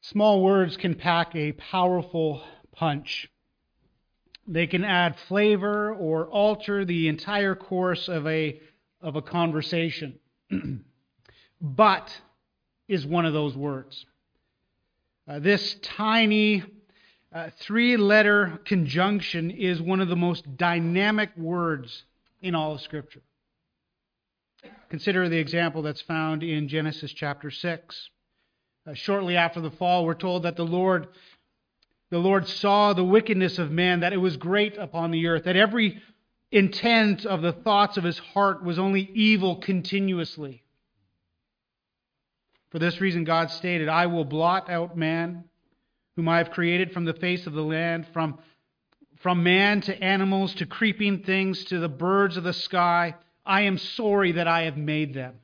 Small words can pack a powerful punch. They can add flavor or alter the entire course of a conversation. But is one of those words. This tiny three-letter conjunction is one of the most dynamic words in all of Scripture. Consider the example that's found in Genesis chapter 6. Shortly after the fall, we're told that the Lord saw the wickedness of man, that it was great upon the earth, that every intent of the thoughts of his heart was only evil continuously. For this reason, God stated, I will blot out man, whom I have created from the face of the land, from man to animals to creeping things to the birds of the sky. I am sorry that I have made them.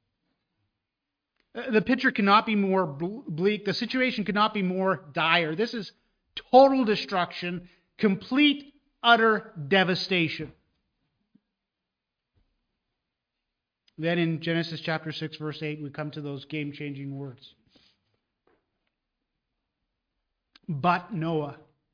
The picture cannot be more bleak. The situation could not be more dire. This is total destruction, complete, utter devastation. Then in Genesis chapter 6, verse 8, we come to those game-changing words. But Noah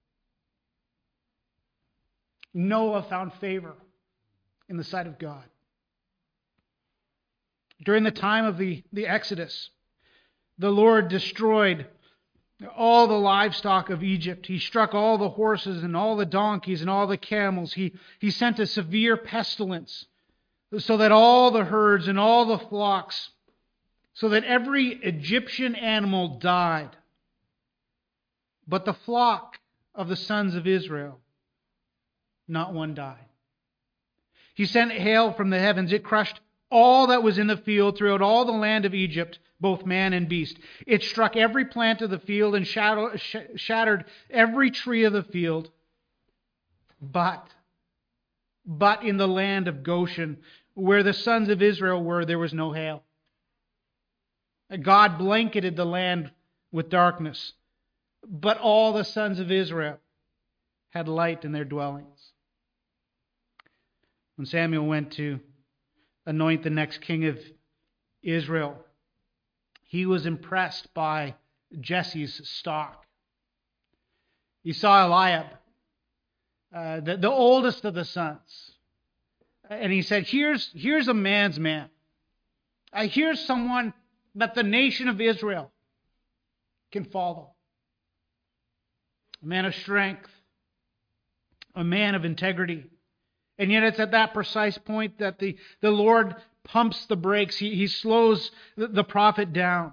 found favor in the sight of God. During the time of the Exodus, the Lord destroyed all the livestock of Egypt. He struck all the horses and all the donkeys and all the camels. He sent a severe pestilence so that all the herds and all the flocks, so that every Egyptian animal died. But the flock of the sons of Israel, not one died. He sent hail from the heavens. It crushed all that was in the field throughout all the land of Egypt, both man and beast. It struck every plant of the field and shattered every tree of the field. But in the land of Goshen, where the sons of Israel were, there was no hail. God blanketed the land with darkness, but all the sons of Israel had light in their dwellings. When Samuel went to anoint the next king of Israel, he was impressed by Jesse's stock. He saw Eliab, the oldest of the sons, and he said, here's a man's man. Here's someone that the nation of Israel can follow. A man of strength, a man of integrity. And yet it's at that precise point that the Lord pumps the brakes. He slows the prophet down.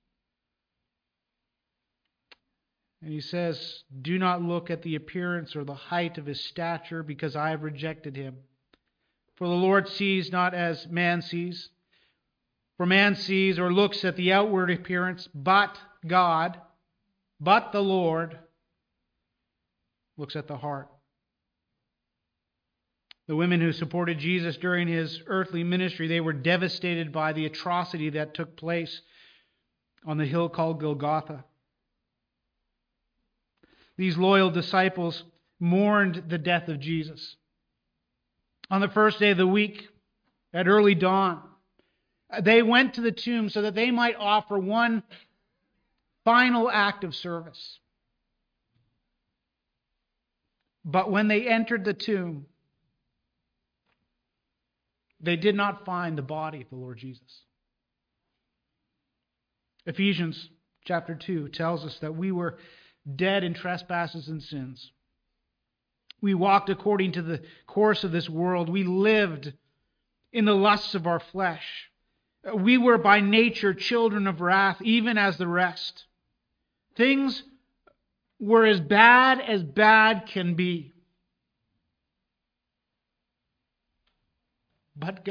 And he says, do not look at the appearance or the height of his stature, because I have rejected him. For the Lord sees not as man sees. For man sees or looks at the outward appearance, but God, but the Lord, looks at the heart. The women who supported Jesus during his earthly ministry, they were devastated by the atrocity that took place on the hill called Golgotha. These loyal disciples mourned the death of Jesus. On the first day of the week, at early dawn, they went to the tomb so that they might offer one final act of service. But when they entered the tomb, they did not find the body of the Lord Jesus. Ephesians chapter 2 tells us that we were dead in trespasses and sins. We walked according to the course of this world. We lived in the lusts of our flesh. We were by nature children of wrath, even as the rest. Things were as bad can be. But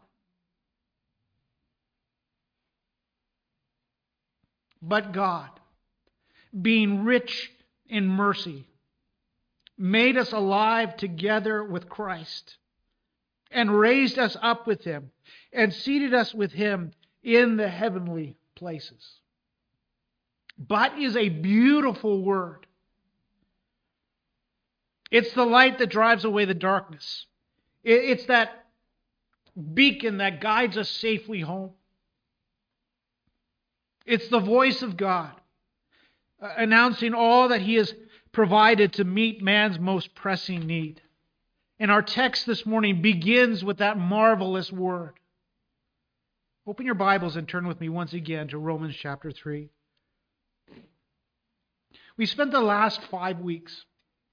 God, being rich in mercy, made us alive together with Christ, and raised us up with him, and seated us with him in the heavenly places. But is a beautiful word. It's the light that drives away the darkness. It's that beacon that guides us safely home. It's the voice of God announcing all that He has provided to meet man's most pressing need. And our text this morning begins with that marvelous word. Open your Bibles and turn with me once again to Romans chapter 3. We spent the last 5 weeks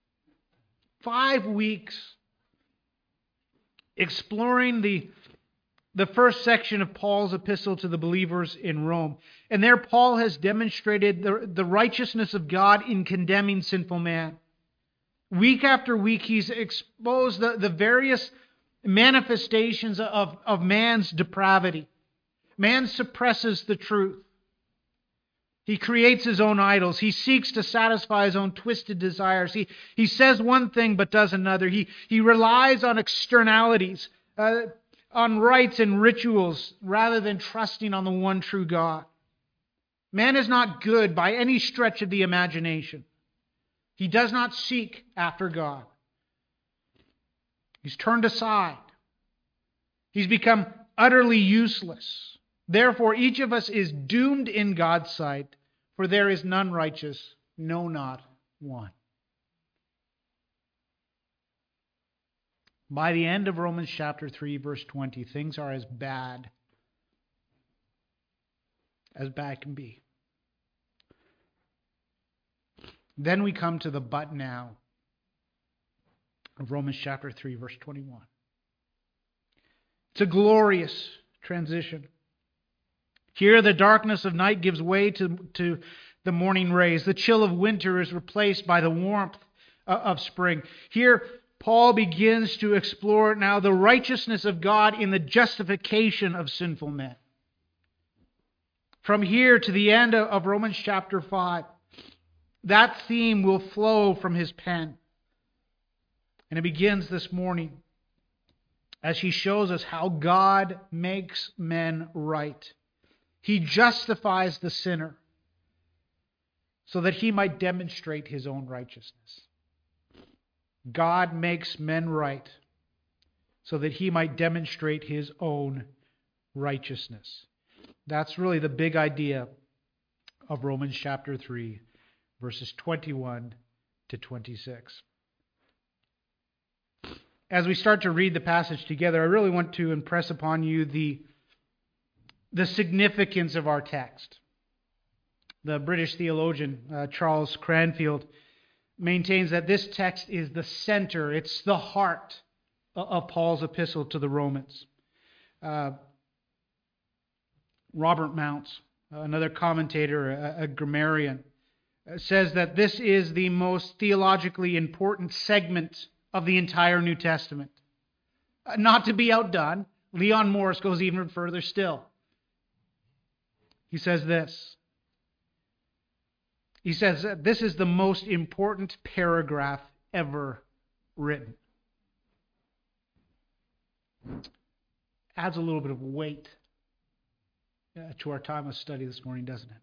exploring the first section of Paul's epistle to the believers in Rome. And there Paul has demonstrated the righteousness of God in condemning sinful man. Week after week, he's exposed the various manifestations of man's depravity. Man suppresses the truth. He creates his own idols. He seeks to satisfy his own twisted desires. He says one thing but does another. He relies on externalities, on rites and rituals, rather than trusting on the one true God. Man is not good by any stretch of the imagination. He does not seek after God. He's turned aside. He's become utterly useless. Therefore, each of us is doomed in God's sight, for there is none righteous, no, not one. By the end of Romans chapter 3, verse 20, things are as bad can be. Then we come to the but now of Romans chapter 3, verse 21. It's a glorious transition. Here the darkness of night gives way to the morning rays. The chill of winter is replaced by the warmth of spring. Here Paul begins to explore now the righteousness of God in the justification of sinful men. From here to the end of Romans chapter 5, that theme will flow from his pen. And it begins this morning as he shows us how God makes men right. He justifies the sinner so that he might demonstrate his own righteousness. God makes men right so that he might demonstrate his own righteousness. That's really the big idea of Romans chapter 3, verses 21 to 26. As we start to read the passage together, I really want to impress upon you the significance of our text. The British theologian Charles Cranfield maintains that this text is the center, it's the heart of Paul's epistle to the Romans. Robert Mounce, another commentator, a grammarian, says that this is the most theologically important segment of the entire New Testament. Not to be outdone, Leon Morris goes even further still. He says this. He says that this is the most important paragraph ever written. Adds a little bit of weight to our time of study this morning, doesn't it?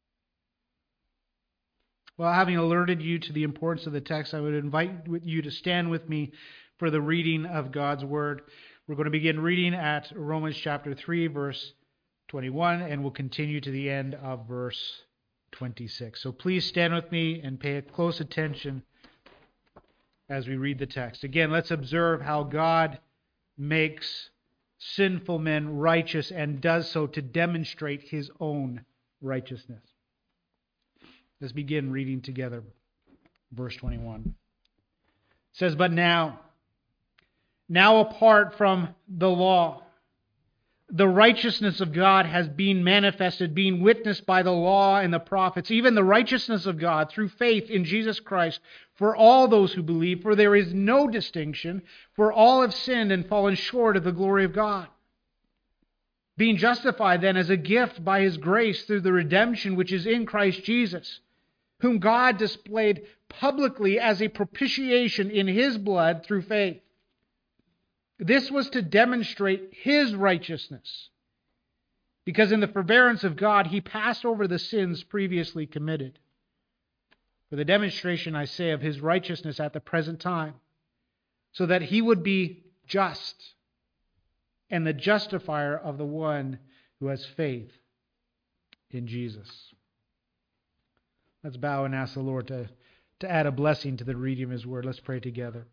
Well, having alerted you to the importance of the text, I would invite you to stand with me for the reading of God's Word. We're going to begin reading at Romans chapter 3, verse 21, and we'll continue to the end of verse 26. So please stand with me and pay close attention as we read the text. Again, let's observe how God makes sinful men righteous and does so to demonstrate his own righteousness. Let's begin reading together. Verse 21. It says, "But now apart from the law, the righteousness of God has been manifested, being witnessed by the law and the prophets, even the righteousness of God through faith in Jesus Christ for all those who believe. For there is no distinction, for all have sinned and fallen short of the glory of God. Being justified then as a gift by his grace through the redemption which is in Christ Jesus, whom God displayed publicly as a propitiation in his blood through faith. This was to demonstrate his righteousness, because in the forbearance of God he passed over the sins previously committed. For the demonstration, I say, of his righteousness at the present time, so that he would be just and the justifier of the one who has faith in Jesus." Let's bow and ask the Lord to add a blessing to the reading of His Word. Let's pray together.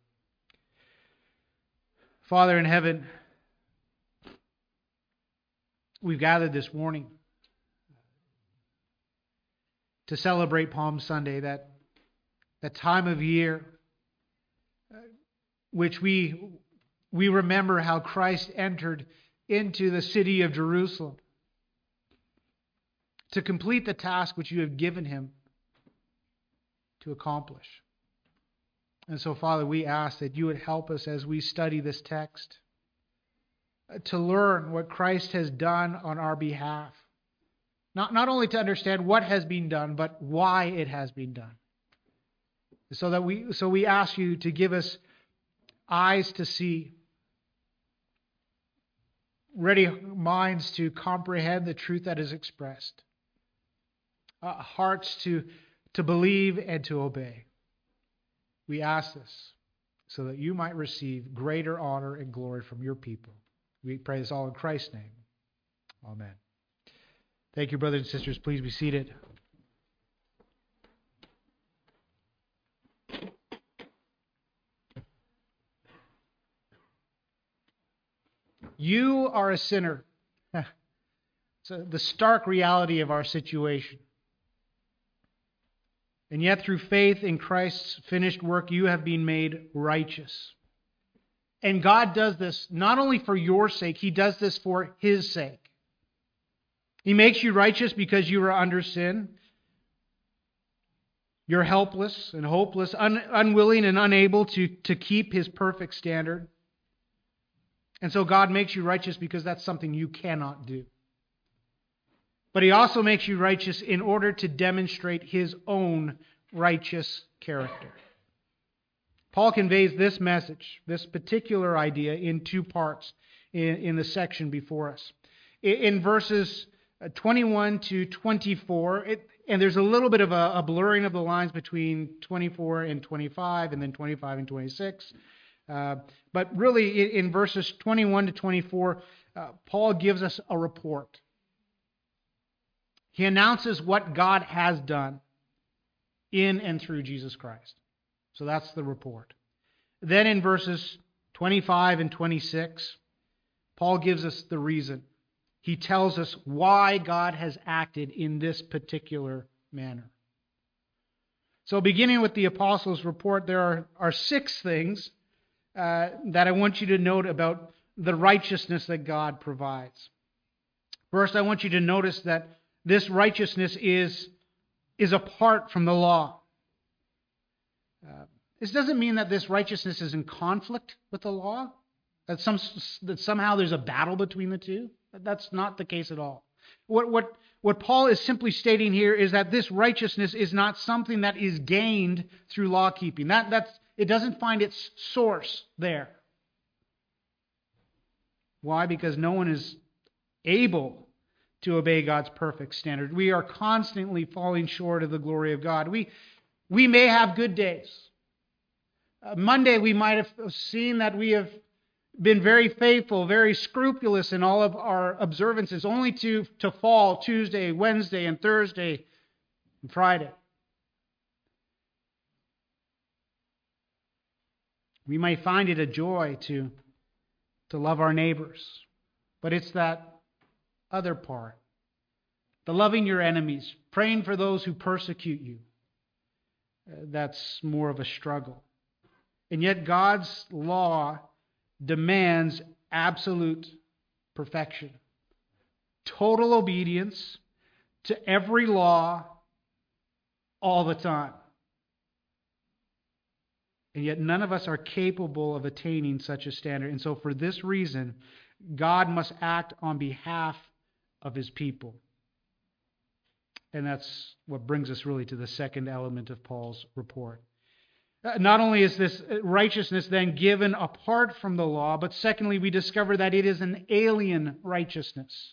Father in heaven, we've gathered this morning to celebrate Palm Sunday, that time of year which we remember how Christ entered into the city of Jerusalem to complete the task which you have given Him to accomplish. And so, Father, we ask that you would help us as we study this text to learn what Christ has done on our behalf. Not only to understand what has been done, but why it has been done. So we ask you to give us eyes to see, ready minds to comprehend the truth that is expressed, hearts to believe and to obey. We ask this so that you might receive greater honor and glory from your people. We pray this all in Christ's name. Amen. Thank you, brothers and sisters. Please be seated. You are a sinner. So the stark reality of our situation. And yet through faith in Christ's finished work, you have been made righteous. And God does this not only for your sake, He does this for His sake. He makes you righteous because you are under sin. You're helpless and hopeless, unwilling and unable to keep His perfect standard. And so God makes you righteous because that's something you cannot do. But He also makes you righteous in order to demonstrate His own righteous character. Paul conveys this message, this particular idea, in two parts in the section before us. In verses 21 to 24, and there's a little bit of a blurring of the lines between 24 and 25, and then 25 and 26. But really, in verses 21 to 24, Paul gives us a report. He announces what God has done in and through Jesus Christ. So that's the report. Then in verses 25 and 26, Paul gives us the reason. He tells us why God has acted in this particular manner. So beginning with the apostles' report, there are 6 things that I want you to note about the righteousness that God provides. First, I want you to notice that this righteousness is apart from the law. This doesn't mean that this righteousness is in conflict with the law, that somehow there's a battle between the two. That's not the case at all. What Paul is simply stating here is that this righteousness is not something that is gained through law keeping. It doesn't find its source there. Why? Because no one is able to obey God's perfect standard. We are constantly falling short of the glory of God. We may have good days. Monday we might have seen that we have been very faithful, very scrupulous in all of our observances, only to fall Tuesday, Wednesday, and Thursday, and Friday. We may find it a joy to love our neighbors, but it's that other part, the loving your enemies, praying for those who persecute you, that's more of a struggle. And yet God's law demands absolute perfection, total obedience to every law all the time. And yet none of us are capable of attaining such a standard. And so for this reason, God must act on behalf of His people. And that's what brings us really to the second element of Paul's report. Not only is this righteousness then given apart from the law, but secondly, we discover that it is an alien righteousness.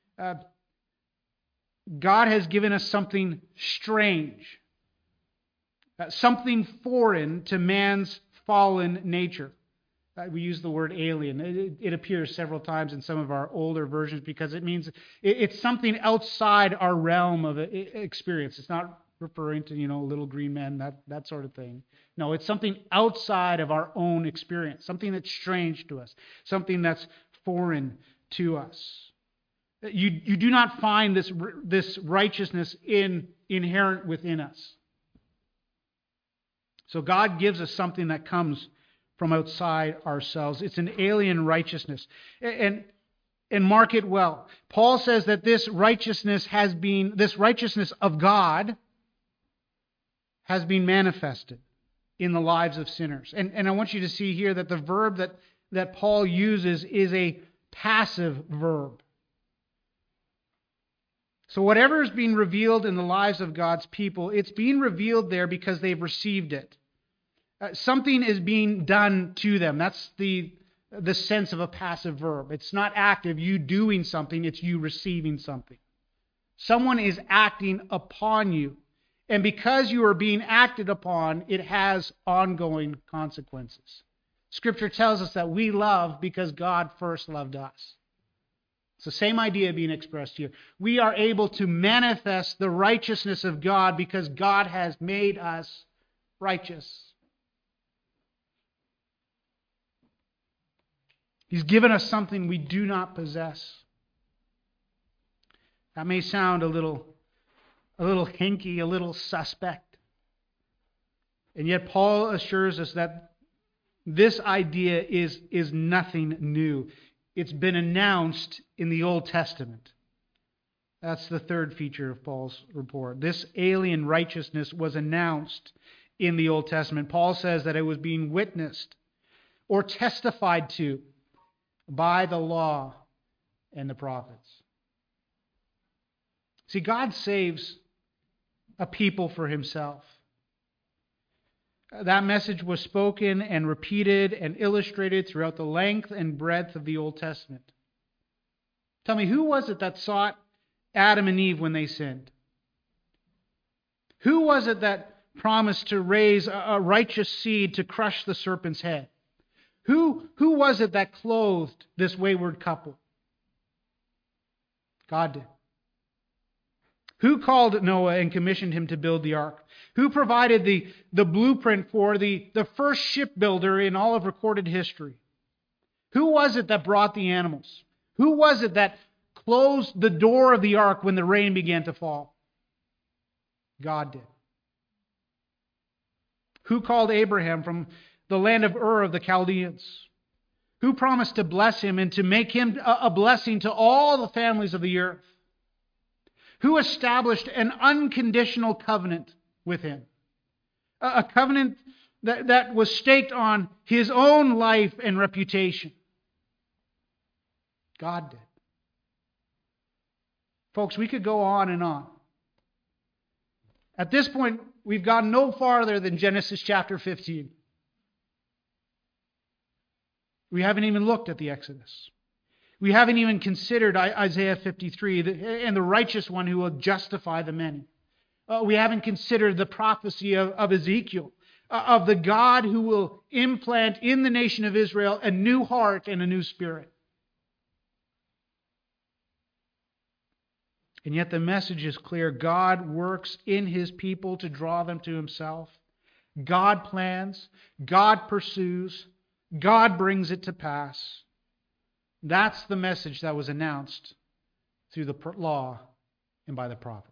God has given us something strange, something foreign to man's fallen nature. We use the word alien. It appears several times in some of our older versions because it means it's something outside our realm of experience. It's not referring to, little green men, that sort of thing. No, it's something outside of our own experience, something that's strange to us, something that's foreign to us. You do not find this righteousness inherent within us. So God gives us something that comes from outside ourselves. It's an alien righteousness. And mark it well. Paul says that this righteousness of God has been manifested in the lives of sinners. And I want you to see here that the verb that Paul uses is a passive verb. So whatever is being revealed in the lives of God's people, it's being revealed there because they've received it. Something is being done to them. That's the sense of a passive verb. It's not active, you doing something, it's you receiving something. Someone is acting upon you. And because you are being acted upon, it has ongoing consequences. Scripture tells us that we love because God first loved us. It's the same idea being expressed here. We are able to manifest the righteousness of God because God has made us righteous. He's given us something we do not possess. That may sound a little hinky, a little suspect. And yet Paul assures us that this idea is nothing new. It's been announced in the Old Testament. That's the third feature of Paul's report. This alien righteousness was announced in the Old Testament. Paul says that it was being witnessed or testified to by the law and the prophets. See, God saves a people for himself. That message was spoken and repeated and illustrated throughout the length and breadth of the Old Testament. Tell me, who was it that sought Adam and Eve when they sinned? Who was it that promised to raise a righteous seed to crush the serpent's head? Who was it that clothed this wayward couple? God did. Who called Noah and commissioned him to build the ark? Who provided the blueprint for the first shipbuilder in all of recorded history? Who was it that brought the animals? Who was it that closed the door of the ark when the rain began to fall? God did. Who called Abraham from the land of Ur of the Chaldeans? Who promised to bless him and to make him a blessing to all the families of the earth? Who established an unconditional covenant with him? A covenant that was staked on his own life and reputation. God did. Folks, we could go on and on. At this point, we've gone no farther than Genesis chapter 15. We haven't even looked at the Exodus. We haven't even considered Isaiah 53 and the righteous one who will justify the many. We haven't considered the prophecy of Ezekiel, of the God who will implant in the nation of Israel a new heart and a new spirit. And yet the message is clear. God works in his people to draw them to himself. God plans. God pursues. God brings it to pass. That's the message that was announced through the law and by the prophets.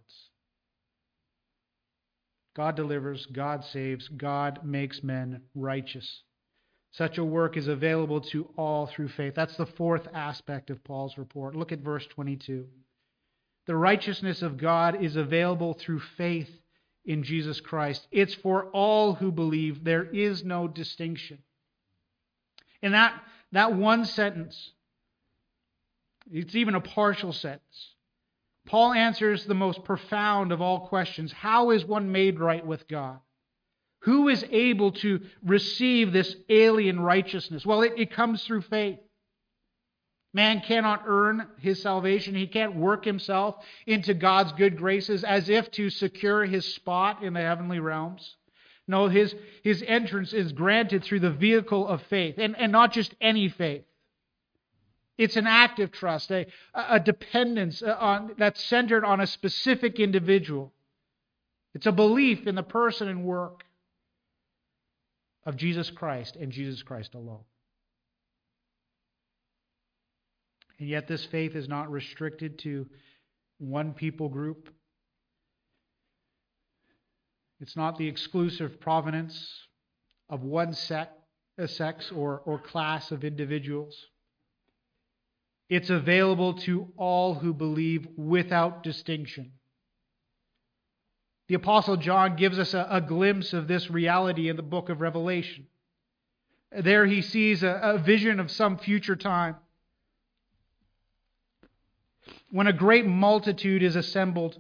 God delivers, God saves, God makes men righteous. Such a work is available to all through faith. That's the fourth aspect of Paul's report. Look at verse 22. The righteousness of God is available through faith in Jesus Christ. It's for all who believe. There is no distinction. In that one sentence, it's even a partial sentence, Paul answers the most profound of all questions. How is one made right with God? Who is able to receive this alien righteousness? Well, it comes through faith. Man cannot earn his salvation. He can't work himself into God's good graces as if to secure his spot in the heavenly realms. No, his entrance is granted through the vehicle of faith, and not just any faith. It's an active trust, a dependence that's centered on a specific individual. It's a belief in the person and work of Jesus Christ and Jesus Christ alone. And yet this faith is not restricted to one people group. It's not the exclusive provenance of one sex or class of individuals. It's available to all who believe without distinction. The Apostle John gives us a glimpse of this reality in the book of Revelation. There he sees a vision of some future time when a great multitude is assembled.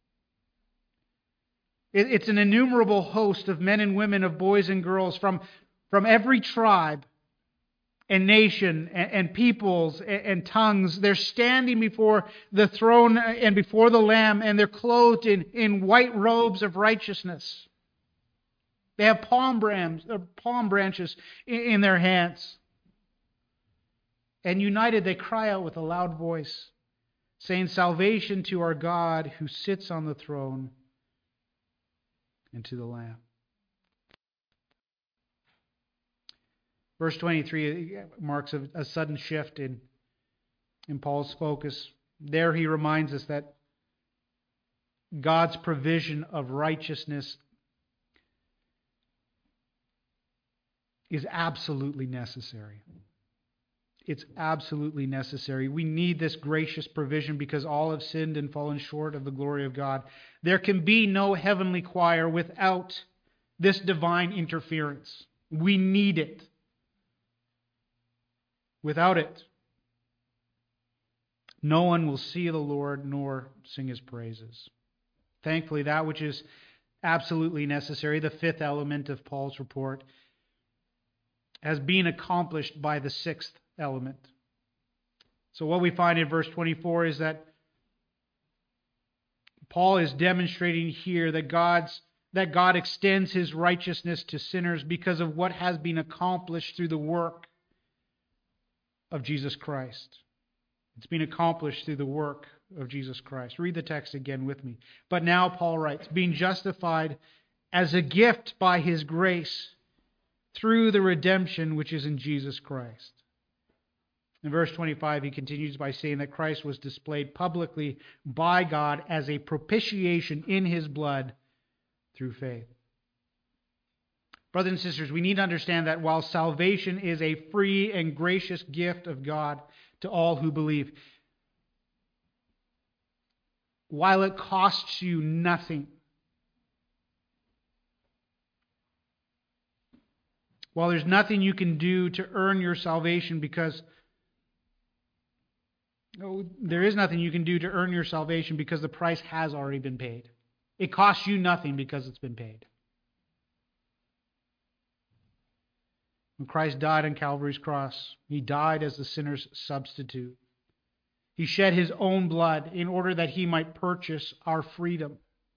It's an innumerable host of men and women, of boys and girls from every tribe and nation and peoples and tongues. They're standing before the throne and before the Lamb, and they're clothed in white robes of righteousness. They have palm branches in their hands. And united, they cry out with a loud voice, saying, "Salvation to our God who sits on the throne and to the Lamb." Verse 23 marks a sudden shift in Paul's focus. There he reminds us that God's provision of righteousness is absolutely necessary. It's absolutely necessary. We need this gracious provision because all have sinned and fallen short of the glory of God. There can be no heavenly choir without this divine interference. We need it. Without it, no one will see the Lord nor sing His praises. Thankfully, that which is absolutely necessary, the fifth element of Paul's report, has been accomplished by the sixth element. So what we find in verse 24 is that Paul is demonstrating here that God extends His righteousness to sinners because of what has been accomplished through the work of Jesus Christ. It's been accomplished through the work of Jesus Christ. Read the text again with me. But now, Paul writes, being justified as a gift by His grace through the redemption which is in Jesus Christ. In verse 25, he continues by saying that Christ was displayed publicly by God as a propitiation in His blood through faith. Brothers and sisters, we need to understand that while salvation is a free and gracious gift of God to all who believe, while it costs you nothing, while there's nothing you can do to earn your salvation there is nothing you can do to earn your salvation because the price has already been paid. It costs you nothing because it's been paid. When Christ died on Calvary's cross, He died as the sinner's substitute. He shed His own blood in order that He might purchase our freedom.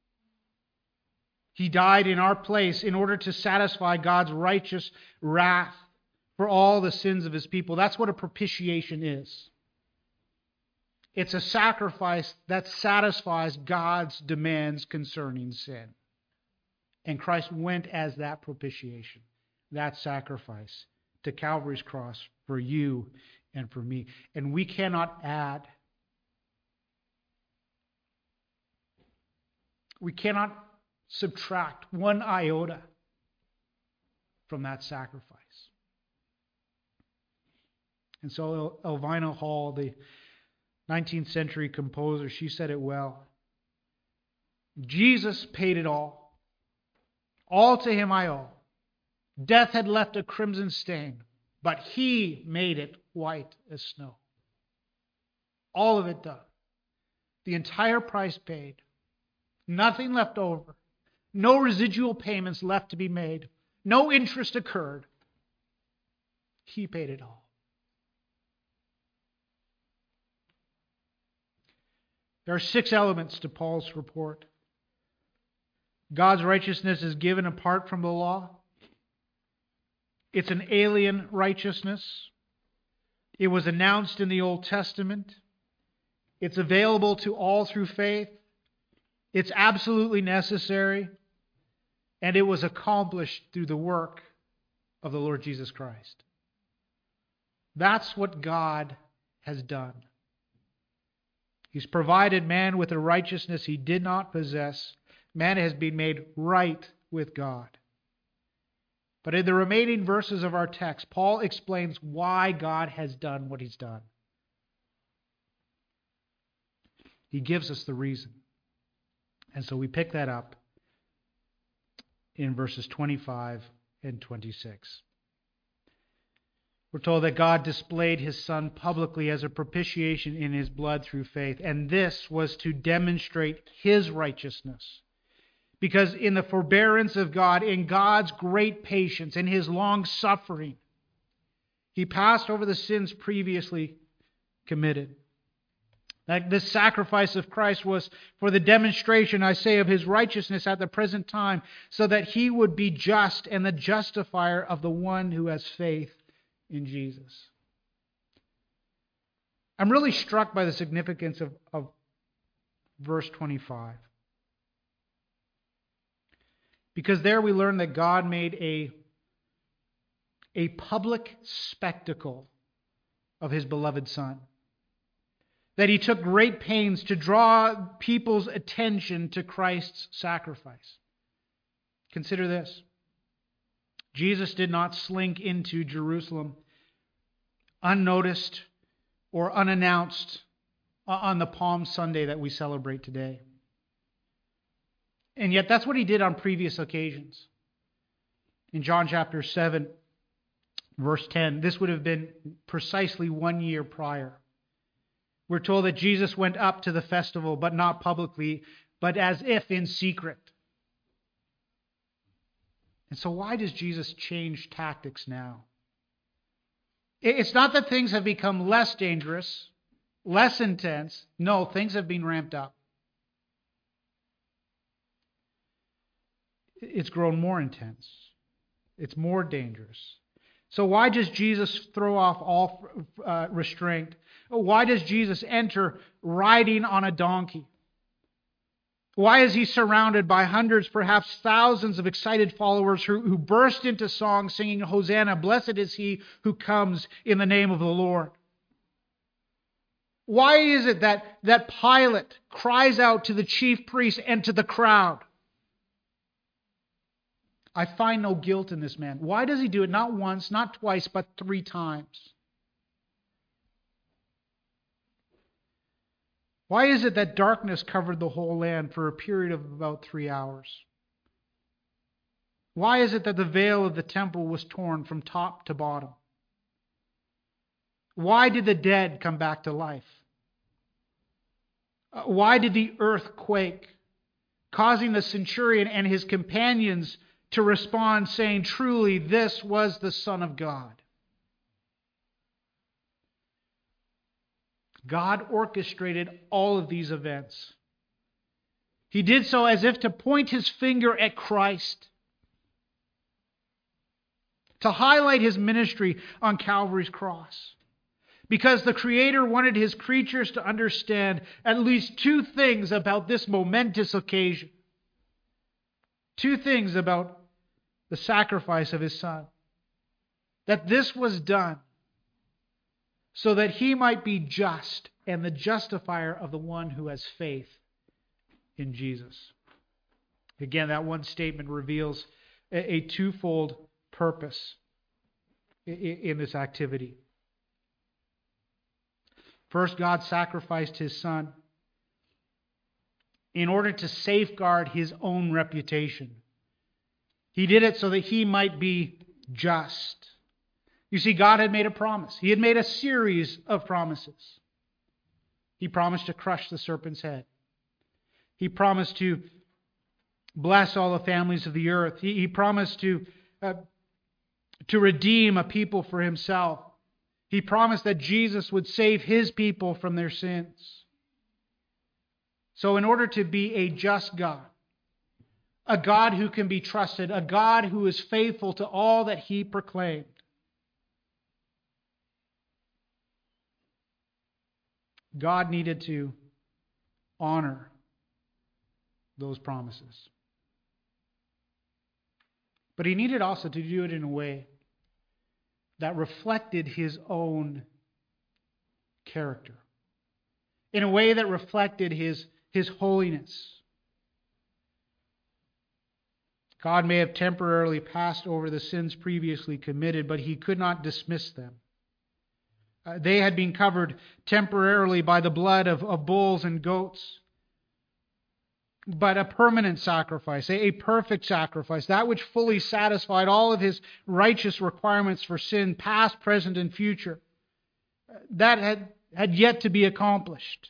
He died in our place in order to satisfy God's righteous wrath for all the sins of His people. That's what a propitiation is. It's a sacrifice that satisfies God's demands concerning sin. And Christ went as that propitiation, that sacrifice, to Calvary's cross for you and for me. And we cannot add. We cannot subtract one iota from that sacrifice. And so Elvina Hall, the 19th century composer, she said it well. Jesus paid it all. All to Him I owe. Death had left a crimson stain, but He made it white as snow. All of it done. The entire price paid. Nothing left over. No residual payments left to be made. No interest occurred. He paid it all. There are 6 elements to Paul's report. God's righteousness is given apart from the law. It's an alien righteousness. It was announced in the Old Testament. It's available to all through faith. It's absolutely necessary, and it was accomplished through the work of the Lord Jesus Christ. That's what God has done. He's provided man with a righteousness he did not possess. Man has been made right with God. But in the remaining verses of our text, Paul explains why God has done what he's done. He gives us the reason. And so we pick that up in verses 25 and 26. We're told that God displayed his Son publicly as a propitiation in his blood through faith, and this was to demonstrate his righteousness. Because in the forbearance of God, in God's great patience, in his long suffering, he passed over the sins previously committed. That this sacrifice of Christ was for the demonstration, I say, of his righteousness at the present time, so that he would be just and the justifier of the one who has faith in Jesus. I'm really struck by the significance of verse 25. Because there we learn that God made a public spectacle of his beloved Son. That he took great pains to draw people's attention to Christ's sacrifice. Consider this. Jesus did not slink into Jerusalem unnoticed or unannounced on the Palm Sunday that we celebrate today. And yet that's what he did on previous occasions. In John chapter 7, verse 10, this would have been precisely 1 year prior. We're told that Jesus went up to the festival, but not publicly, but as if in secret. And so why does Jesus change tactics now? It's not that things have become less dangerous, less intense. No, things have been ramped up. It's grown more intense. It's more dangerous. So why does Jesus throw off all restraint? Why does Jesus enter riding on a donkey? Why is he surrounded by hundreds, perhaps thousands of excited followers who burst into song singing, Hosanna, blessed is he who comes in the name of the Lord? Why is it that Pilate cries out to the chief priests and to the crowd, I find no guilt in this man? Why does he do it not once, not twice, but 3 times? Why is it that darkness covered the whole land for a period of about 3 hours? Why is it that the veil of the temple was torn from top to bottom? Why did the dead come back to life? Why did the earth quake, causing the centurion and his companions to respond, saying, truly, this was the Son of God? God orchestrated all of these events. He did so as if to point his finger at Christ, to highlight his ministry on Calvary's cross. Because the Creator wanted his creatures to understand at least 2 things about this momentous occasion. 2 things about the sacrifice of his Son. That this was done so that he might be just and the justifier of the one who has faith in Jesus. Again, that one statement reveals a 2-fold purpose in this activity. First, God sacrificed his Son in order to safeguard his own reputation. He did it so that he might be just. You see, God had made a promise. He had made a series of promises. He promised to crush the serpent's head. He promised to bless all the families of the earth. He promised to redeem a people for himself. He promised that Jesus would save his people from their sins. So in order to be a just God, a God who can be trusted, a God who is faithful to all that he proclaimed, God needed to honor those promises. But he needed also to do it in a way that reflected his own character, in a way that reflected his holiness. God may have temporarily passed over the sins previously committed, but he could not dismiss them. They had been covered temporarily by the blood of bulls and goats. But a permanent sacrifice, a perfect sacrifice, that which fully satisfied all of his righteous requirements for sin, past, present, and future, that had yet to be accomplished.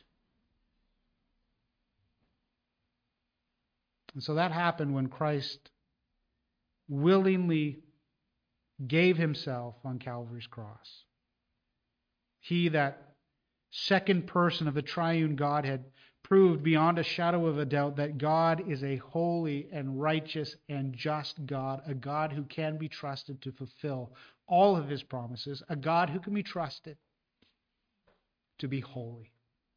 And so that happened when Christ willingly gave himself on Calvary's cross. He, that second person of the triune Godhead, proved beyond a shadow of a doubt that God is a holy and righteous and just God, a God who can be trusted to fulfill all of his promises, a God who can be trusted to be holy.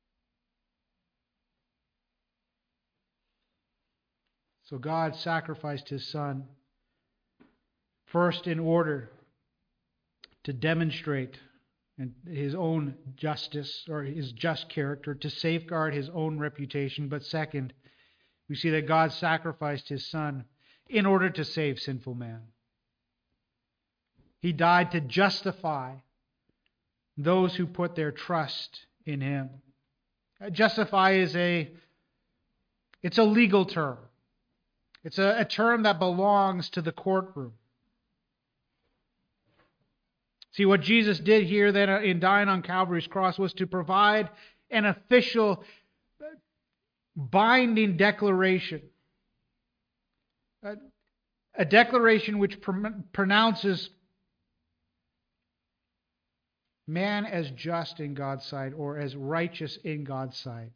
So God sacrificed his Son first in order to demonstrate his own justice, or his just character, to safeguard his own reputation. But second, we see that God sacrificed his Son in order to save sinful man. He died to justify those who put their trust in him. Justify is a legal term. It's a term that belongs to the courtroom. See, what Jesus did here then in dying on Calvary's cross was to provide an official, binding declaration. A declaration which pronounces man as just in God's sight, or as righteous in God's sight.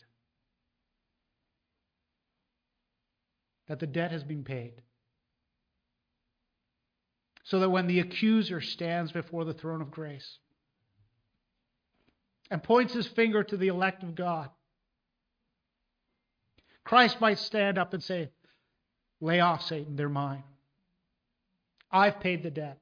That the debt has been paid. So that when the accuser stands before the throne of grace and points his finger to the elect of God, Christ might stand up and say, "Lay off, Satan, they're mine. I've paid the debt.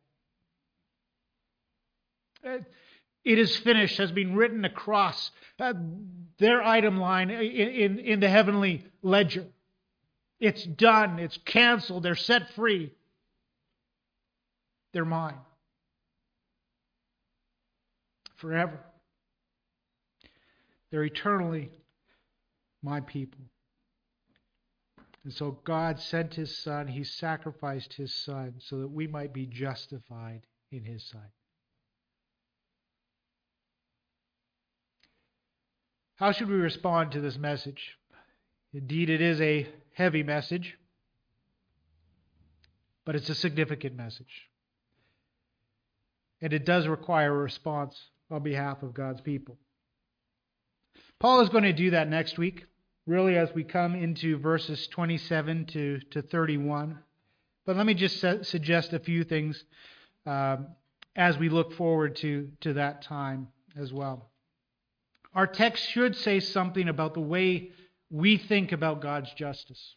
It is finished," has been written across their item line in the heavenly ledger. It's done. It's canceled. They're set free. They're mine. Forever. They're eternally my people. And so God sent his Son. He sacrificed his Son so that we might be justified in his sight. How should we respond to this message? Indeed, it is a heavy message, but it's a significant message. And it does require a response on behalf of God's people. Paul is going to do that next week, really, as we come into verses 27 to 31. But let me just suggest a few things as we look forward to that time as well. Our text should say something about the way we think about God's justice.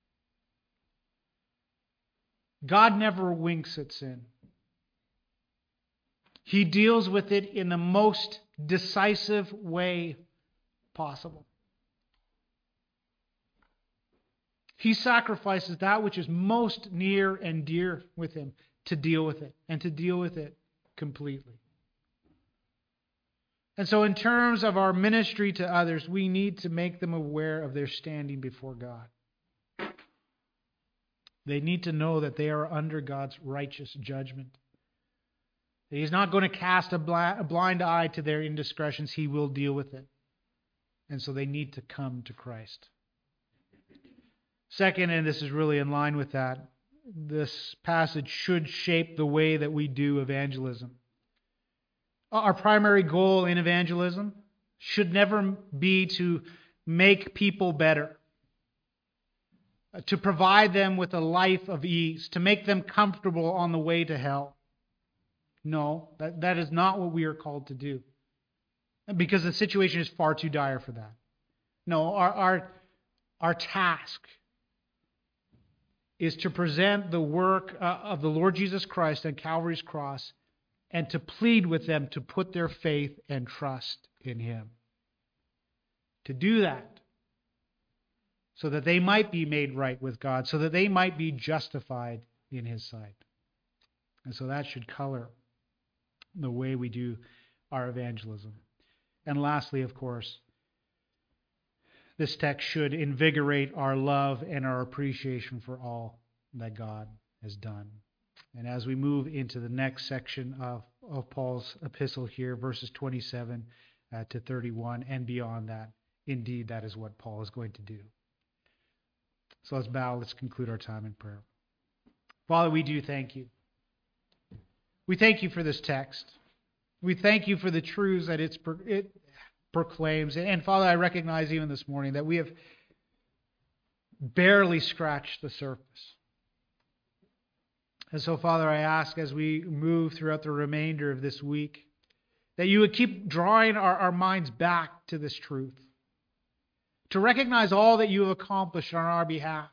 God never winks at sin. He deals with it in the most decisive way possible. He sacrifices that which is most near and dear with him to deal with it, and to deal with it completely. And so in terms of our ministry to others, we need to make them aware of their standing before God. They need to know that they are under God's righteous judgment. He's not going to cast a blind eye to their indiscretions. He will deal with it. And so they need to come to Christ. Second, and this is really in line with that, this passage should shape the way that we do evangelism. Our primary goal in evangelism should never be to make people better, to provide them with a life of ease, to make them comfortable on the way to hell. No, that is not what we are called to do, because the situation is far too dire for that. No, our task is to present the work of the Lord Jesus Christ on Calvary's cross and to plead with them to put their faith and trust in Him. To do that so that they might be made right with God, so that they might be justified in His sight. And so that should color the way we do our evangelism. And lastly, of course, this text should invigorate our love and our appreciation for all that God has done. And as we move into the next section of Paul's epistle here, verses 27 to 31 and beyond that, indeed, that is what Paul is going to do. So let's bow, let's conclude our time in prayer. Father, we do thank you. We thank you for this text. We thank you for the truths that it proclaims. And Father, I recognize even this morning that we have barely scratched the surface. And so, Father, I ask as we move throughout the remainder of this week, that you would keep drawing our minds back to this truth, to recognize all that you have accomplished on our behalf,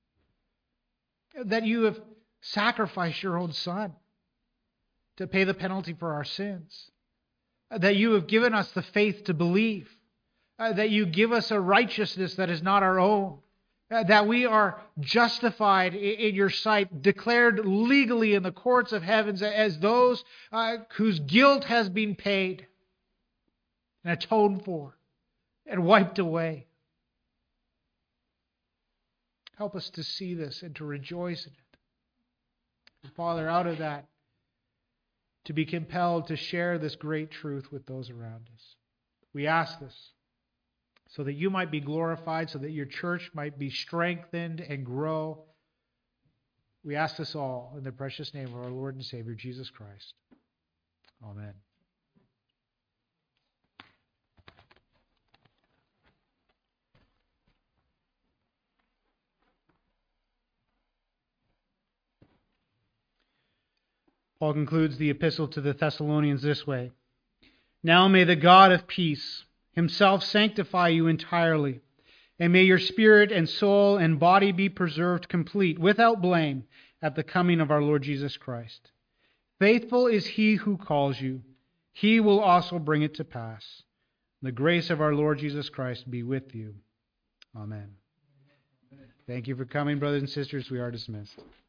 that you have sacrificed your own Son to pay the penalty for our sins, that you have given us the faith to believe, that you give us a righteousness that is not our own, that we are justified in your sight, declared legally in the courts of heavens as those whose guilt has been paid and atoned for and wiped away. Help us to see this and to rejoice in it. And Father, out of that, to be compelled to share this great truth with those around us. We ask this so that you might be glorified, so that your church might be strengthened and grow. We ask this all in the precious name of our Lord and Savior, Jesus Christ. Amen. Paul concludes the epistle to the Thessalonians this way. Now may the God of peace himself sanctify you entirely, and may your spirit and soul and body be preserved complete, without blame, at the coming of our Lord Jesus Christ. Faithful is he who calls you. He will also bring it to pass. The grace of our Lord Jesus Christ be with you. Amen. Thank you for coming, brothers and sisters. We are dismissed.